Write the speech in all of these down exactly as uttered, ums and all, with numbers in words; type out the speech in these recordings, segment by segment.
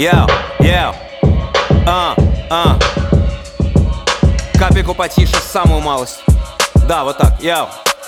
Йоу, йоу, а, а. Капельку потише, самую малость. Да, вот так, йоу.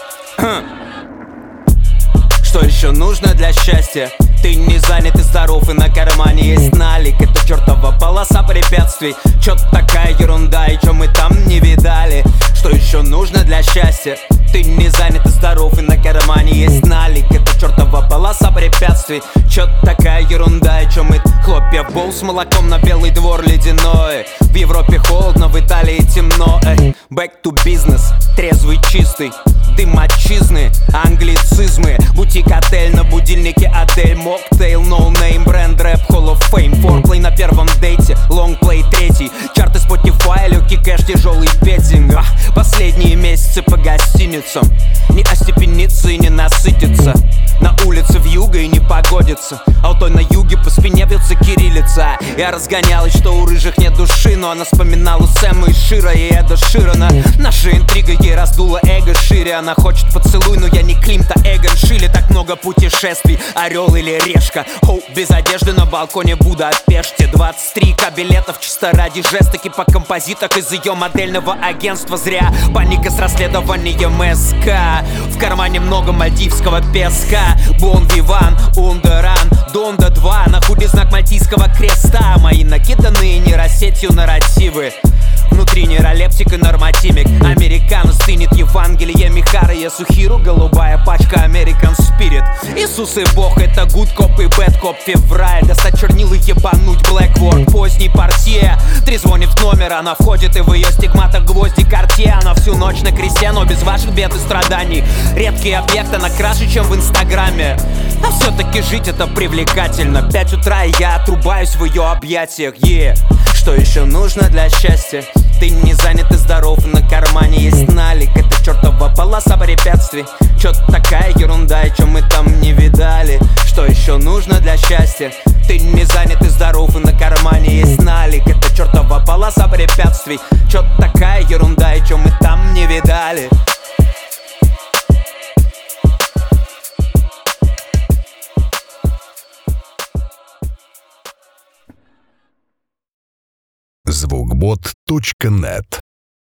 Что еще нужно для счастья? Ты не занят и здоров, и на кармане есть налик. Это чертова полоса препятствий. Чё-то такая ерунда, и чё мы там не видали. Что еще нужно для счастья? Ты не занят и здоров, и на кармане есть налик. Это чертова полоса препятствий. Чё-то такая ерунда, и чё мы... Хлопья в боул с молоком на белый двор ледяной. В Европе холодно, в Италии темно. Эй, back to business, трезвый, чистый. Дым отчизны, англицизмы. Бутик, отель, на будильнике Адель. Моктейл, ноунейм, бренд, рэп, Hall of Fame. Форплей на первом дейте, лонгплей третий. Чарты Spotify, легкий кэш, тяжелый петинг. Ах, последние месяцы по гостиницам. Не остепениться и не насытиться. На улице вьюга и не погодится. А у той на юге по спине бьется кириллица. Я разгонялась, что у рыжих нет души, но она вспоминала Сэма и Шира и Эда Ширана. Наша интрига ей раздула эго шире. Она хочет поцелуй, но я не Климт, а Эгон Шиле. Так много путешествий, орел или решка. Хоу, без одежды на балконе Будапеште. Двадцать три ка билетов чисто ради жесток. И по композитах из ее модельного агентства. Зря паника с расследованием СК. В кармане много мальдивского песка. Бон Виван, Ундеран, Донда два. На худи знак мальтийского креста. Мои накиданные нейросетью нарративы. Внутри нейролептик и нормативик. Американо стынет Евангелие Михара Ясухиру. Голубая пачка American Spirit. Иисус и Бог, это good cop и bad cop. Февраль, достать чернил и ебануть Blackboard. Поздний портье, трезвонит в номер. Она входит и в ее стигматах гвозди Картье. Она всю ночь на кресте, но без ваших бед и страданий. Редкий объект, она краше, чем в инстаграме. А все-таки жить это привлекательно. Пять утра и я отрубаюсь в ее объятиях. Yeah. Что еще нужно для счастья? Ты не занят и здоров, на кармане есть налик. Это чертова полоса препятствий. Чё-то такая ерунда, и чё мы там не видали. Что еще нужно для счастья? Ты не занят и здоров, и на кармане есть налик. Это чертова полоса препятствий. Чё-то такая ерунда, и чё мы там не видали. звукбот точка нет